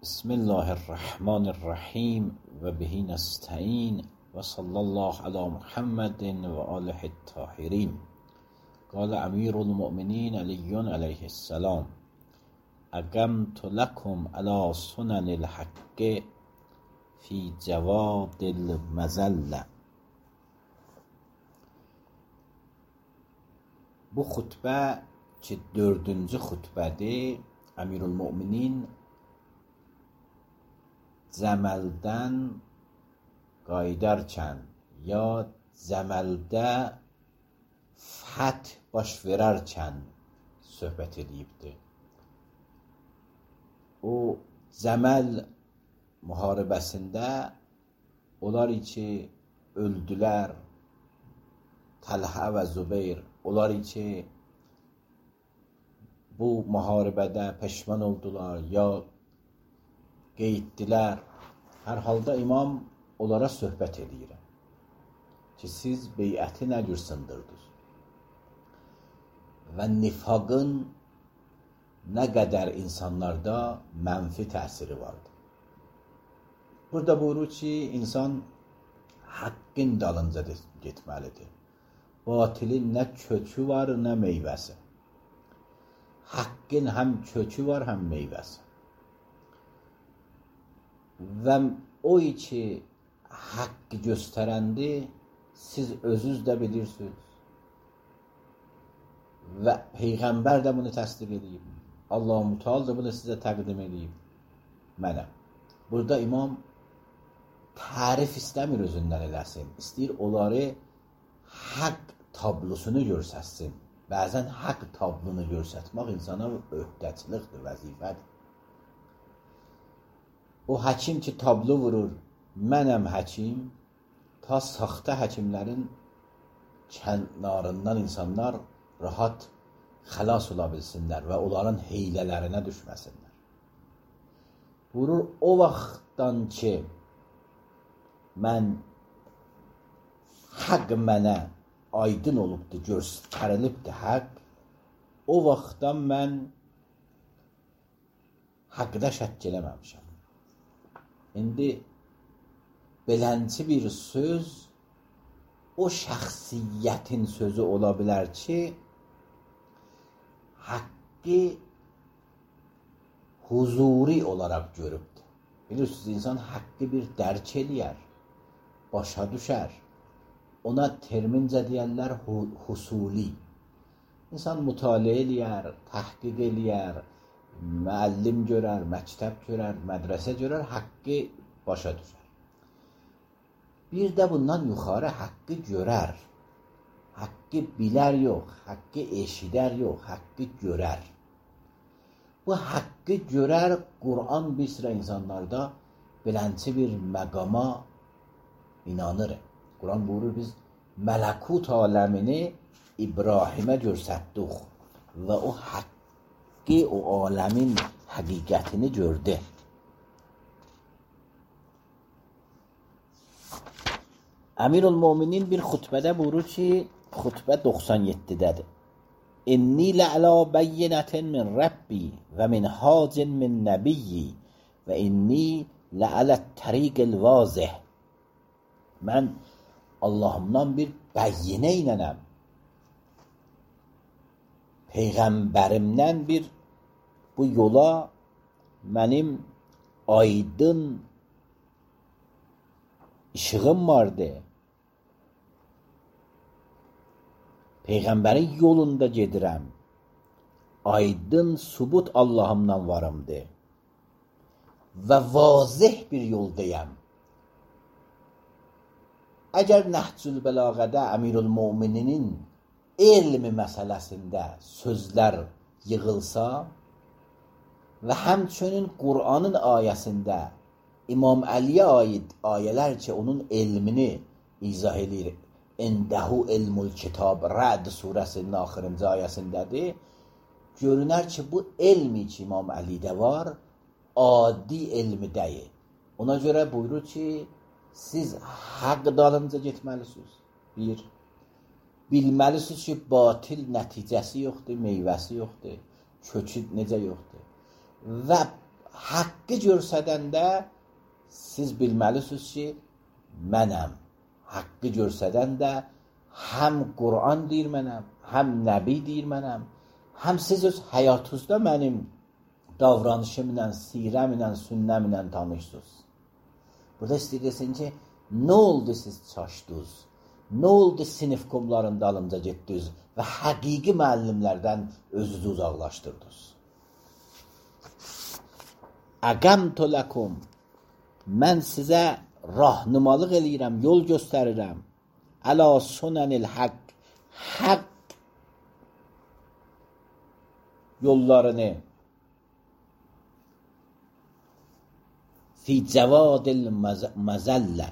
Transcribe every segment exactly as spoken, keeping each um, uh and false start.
بسم الله الرحمن الرحیم و به نستعین و صلی الله علی محمد و آله الطاهرین. قال امیر المؤمنین علی علیه السلام: اقمت لکم علی سنن الحق فی جواد المذله. Bu xutbə ki, dördüncü xutbədir. Əmirülmüminin cəməldən qayıdarkən ya cəməldə fəth baş verərkən söhbət edibdir. O cəməl müharibəsində onlar ki öldülər, Təlhə və Zübeyir, onlar ki bu müharibədə peşman oldular ya qeyddilər. Hər halda imam onlara söhbət edir ki, siz beyəti nə cür sındırdınız və nifaqın nə qədər insanlarda mənfi təsiri vardır. Burada buyurur ki, insan haqqın dalınca getməlidir. Batilin nə kökü var, nə meyvəsi. Haqqın həm kökü var, həm meyvəsi. Və o ki haqqı göstərəndi, siz özünüz də bilirsiniz. Və Peyğəmbər də bunu təsdiq edib. Allah-u Müteal da bunu sizə təqdim edib. Mənəm. Burada imam tərif istəmir özündən eləsin. İstəyir onları haqq tablosunu görsətsin. Bəzən haqq tablonu görsətmək insana öhdəçilikdir, vəzifədir. O həkim ki tablo vurur, mənəm həkim, ta saxta həkimlərin kənarından insanlar rahat xəlas ola bilsinlər və onların heylələrinə düşməsinlər. Vurur o vaxtdan ki mən haqq mənə aydın olubdur, göstərilibdir haqq, o vaxtdan mən haqqda şəkk eləməmişəm. İndi belənci bir söz o şəxsiyyətin sözü ola bilər ki, haqqı huzuri olaraq görübdür. Bilirsiniz, insan haqqı bir dərk eləyər, başa düşər. Ona termincə deyərlər husuli. İnsan mütaliə eləyər, təhqiq eləyər, müəllim görər, məktəb görər, mədrəsə görər, haqqı başa düşər. Bir də bundan yuxarı haqqı görər. Haqqı bilər yox, haqqı eşidər yox, haqqı görər. Bu haqqı görər, Qur'an bir sıra insanlarda belənçi bir məqama inanır. Quran buyurur, biz mələkut aləmini İbrahimə görsətdik və o haqqı, o aləmin həqiqətini gördü. Əmirülmüminin bir xutbədə buyurur ki, xutbə doxsan yeddidədir. İnni lə'lə bəyyinətin min Rəbbi və min hacin min nəbiyyi və inni lə'ələt təriqil vazih. Mən Allahımdan bir bəyyinə inənəm. Peyğəmbərimdən bir bu yola mənim aydın işığım vardı. Peyğəmbərin yolunda gedirəm. Aydın subut Allahımdan varımdı. Və vazih bir yoldayam. Əgər Nəhcül Bəlağədə Əmirülmümininin elmi məsələsində sözlər yığılsa və həmçinin Qur'anın ayəsində İmam Əliyə aid ayələr ki, onun elmini izah edir. İndəhu ilmul kitab, Rəd surəsinin axırıncı ayəsindədir. Görünər ki, bu elmi ki İmam Əlidə var, adi elmi deyil. Ona görə buyurur ki, siz haqq dalınca getməlisiniz. Bir, bilməlisiniz ki, batil nəticəsi yoxdur, meyvəsi yoxdur, kökü necə yoxdur. Və haqqı görsədəndə siz bilməlisiniz ki, mənəm. Haqqı görsədəndə həm Qur'an deyir mənəm, həm Nəbi deyir mənəm, həm siz öz həyatınızda mənim davranışımla, sirəmlə, sünnəmlə tanışsınız. Burada istəyirsin ki, nə oldu siz çaşdınız? Nə oldu sinif qumların dalınca getdiniz və həqiqi müəllimlərdən özünüzü uzaqlaşdırdınız? Əqəmtu ləkum, mən sizə rahnumalıq eləyirəm, yol göstərirəm. Əla sunənil haqq, haqq yollarını fi cəvadil məzəllə,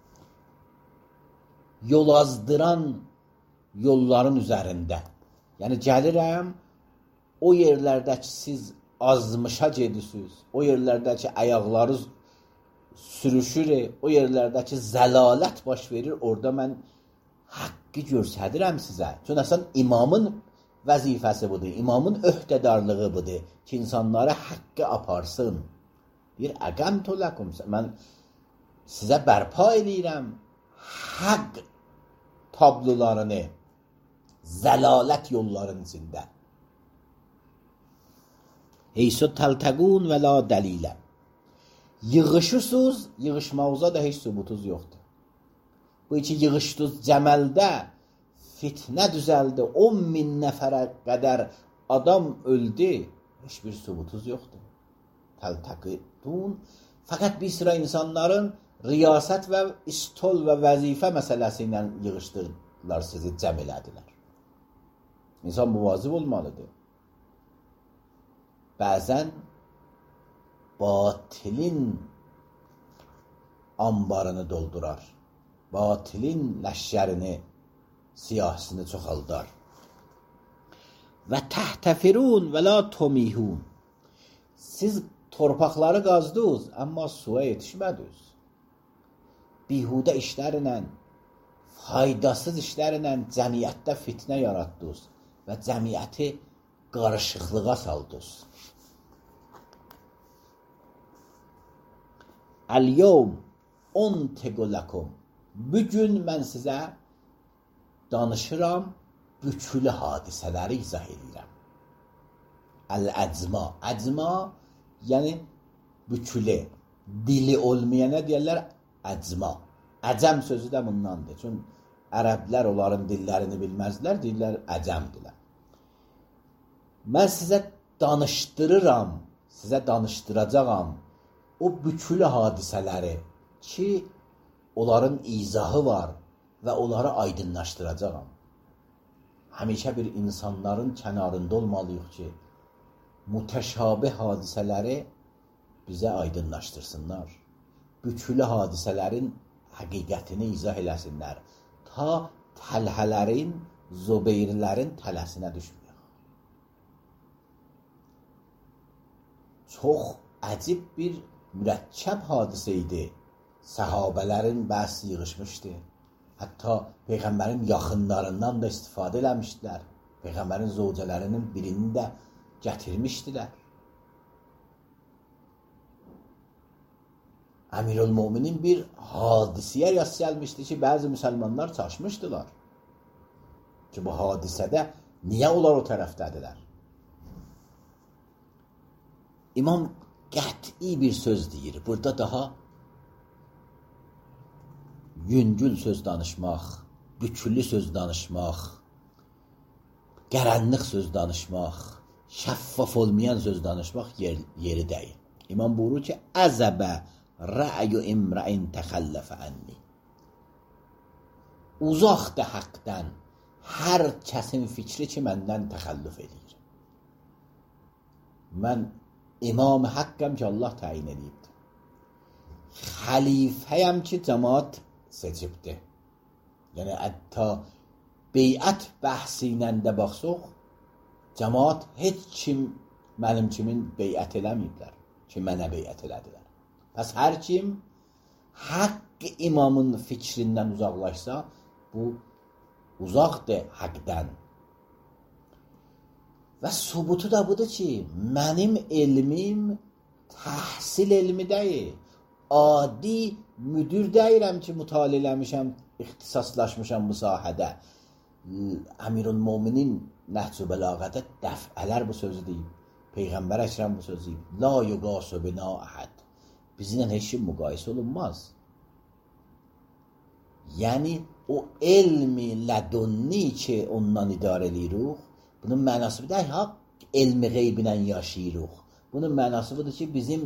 yol azdıran yolların üzərində. Yəni gəlirəm, o yerlərdə ki, siz azmışa gedirsiniz, o yerlərdə ki, ayaqlarınız sürüşür, o yerlərdə ki, zəlalət baş verir, orada mən haqqı göstərirəm sizə. Çünki əslən imamın vəzifəsi budur, imamın öhdədarlığı budur ki, insanlara haqqı aparsın. Bir əqəmtu ləkum, mən sizə bərpa edirəm haqq tablolarını zəlalət yolların içində. Heysu təltəqun və la dəlilə. Yığışırsınız, yığışmağıza da heç sübutunuz yoxdur. Bu iki yığışdınız cəməldə fitnə düzəldi, on min nəfərə qədər adam öldü, heç bir sübutunuz yoxdur. Təltəqun. Fəqət bir sıra insanların riyasət və istol və vəzifə məsələsi ilə yığışdırdılar, sizi cəm elədilər. İnsan müvazib olmalıdır. Bəzən batilin ambarını doldurar, batilin ləşkərini, siyahısını çoxaldar. Və təhtəfirun və la tomihun. Siz torpaqları qazdınız, amma suya yetişmədiniz. Bihudə işlərlə, faydasız işlərlə cəmiyyətdə fitnə yaratdınız və cəmiyyəti qarışıqlığa saldınız. Əl-yevm untiqu ləkum. Bugün mən sizə danışıram, bükülü hadisələri izah edirəm. Əl-əcma. Əcma, yəni bükülü. Dili olmayana deyərlər əcma. Əcəm sözü də bundandır. Çünki ərəblər onların dillərini bilməzlər, deyirlər əcəmdirlər. Mən sizə danışdırıram, sizə danışdıracağam o bükülü hadisələri ki, onların izahı var və onları aydınlaşdıracağam. Həmişə bir insanların kənarında olmalıyıq ki, mütəşabih hadisələri bizə aydınlaşdırsınlar. Bükülü hadisələrin həqiqətini izah eləsinlər. Ta təlhələrin, zübeyrlərin tələsinə düşməyək. Çox əcib bir mürəkkəb hadisə idi. Səhabələrin bəsi yığışmışdı. Hətta Peyğəmbərin yaxınlarından da istifadə eləmişdilər. Peyğəmbərin zövcələrinin birini də gətirmişdilər. Əmirül-Müminin bir hadisiyə rast gəlmişdi ki, bəzi müsəlmanlar çaşmışdılar ki, bu hadisədə niyə onlar o tərəfdədirlər? İmam qəti bir söz deyir. Burada daha yüngül söz danışmaq, bükülü söz danışmaq, qərənlik söz danışmaq, şəffaf olmayan söz danışmaq yer, yeri deyil. İmam buyurur ki, əzəbə rə'yu imrəin təxəlləfə ənni. Uzaqdır haqdan hər kəsin fikri ki, məndən təxəllüf edir. Mən imam haqqam ki, Allah təyin edibdir. Xəlifəyəm ki, cəmaat seçibdir. Yəni, hətta beyət bəhsi ilə də baxsaq, cəmaat heç kim mənim kimin beyət eləməyiblər ki, mənə beyət elədilər. Pəs hər kim haqq imamın fikrindən uzaqlaşsa, bu uzaqdır haqdan. Və subutu da budur ki, mənim elmim təhsil elmi deyil. Adi müdür deyirəm ki, mütaliə eləmişəm, ixtisaslaşmışam bu sahədə. Əmirülmöminin Nəhc-ü Bəlağədə dəfələr bu sözü deyib. Peyğəmbər Əkrəm bu sözü deyib. La yuqasu bina əhəd. Bizimlə heç kim müqayisə olunmaz. Yəni o elmi lədunni ki, ondan idarə edirik, bunun mənası bir də haqq elmi qeybinə yaşayırıq. Bunun mənası budur ki, bizim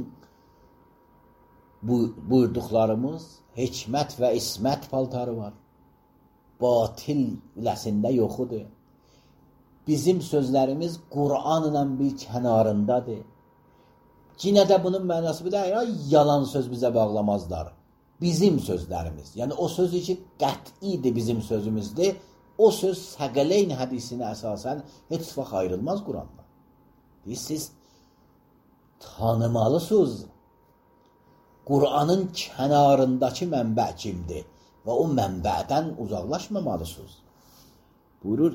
bu buyurduqlarımız hikmət və ismət paltarı var. Batil iləsində yoxudur. Bizim sözlərimiz Qur'anla bir kənarındadır. Yenə də bunun mənası bir də yalan söz bizə bağlamazlar. Bizim sözlərimiz. Yəni o söz ki, qətidir bizim sözümüzdür. O söz Səqələyn hədisinə əsasən heç vaxt ayrılmaz Qur'andan. Siz tanımalısınız. Qur'anın kənarındakı mənbə kimdir? Və o mənbədən uzaqlaşmamalısınız. Buyurur,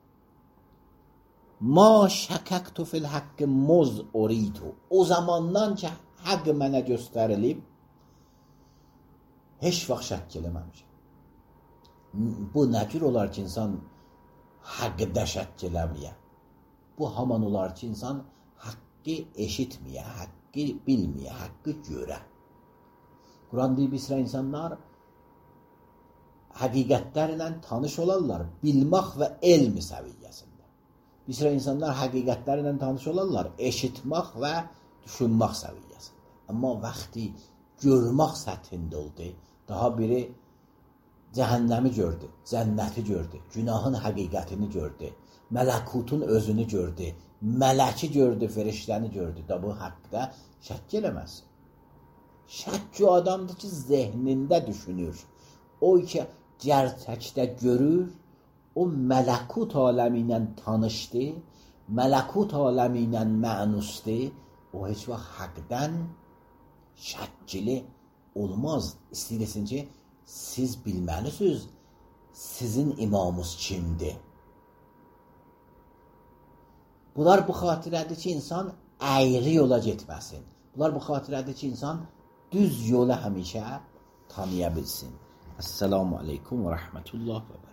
Ma şəkəktu fil haqqı muz oritu. O zamandan ki, haqq mənə göstərilib, heç vaxt şəkk eləməmişəm. Bu nə cür olar ki, insan haqqda şəkk eləməyə? Bu haman olar ki, insan haqqı eşitməyə, haqqı bilməyə, haqqı görə. Quran deyib, bir sıra insanlar həqiqətlərlə tanış olarlar, bilmək və elmi səviyyəsində. Bir sıra insanlar həqiqətlərlə tanış olarlar, eşitmək və düşünmək səviyyəsində. Amma vaxtı görmək səthində oldu. Daha biri cəhənnəmi gördü, cənnəti gördü, günahın həqiqətini gördü, mələkutun özünü gördü, mələki gördü, feriştəni gördü. Da bu haqqda şəkk eləməz. Şəkk o adamdır ki, zehnində düşünür. O ki, gerçəkdə görür, o mələkut aləmi ilə tanışdı, mələkut aləmi ilə mənusdur, o heç vaxt haqdan şəkkili olmaz. İstəyirsin ki, siz bilməlisiniz, sizin imamınız kimdir? Bunlar bu xatirədir ki, insan əyri yola getməsin. Bunlar bu xatirədir ki, insan düz yola həmişə tanıya bilsin. Esselamu aleykum və rəhmətullah və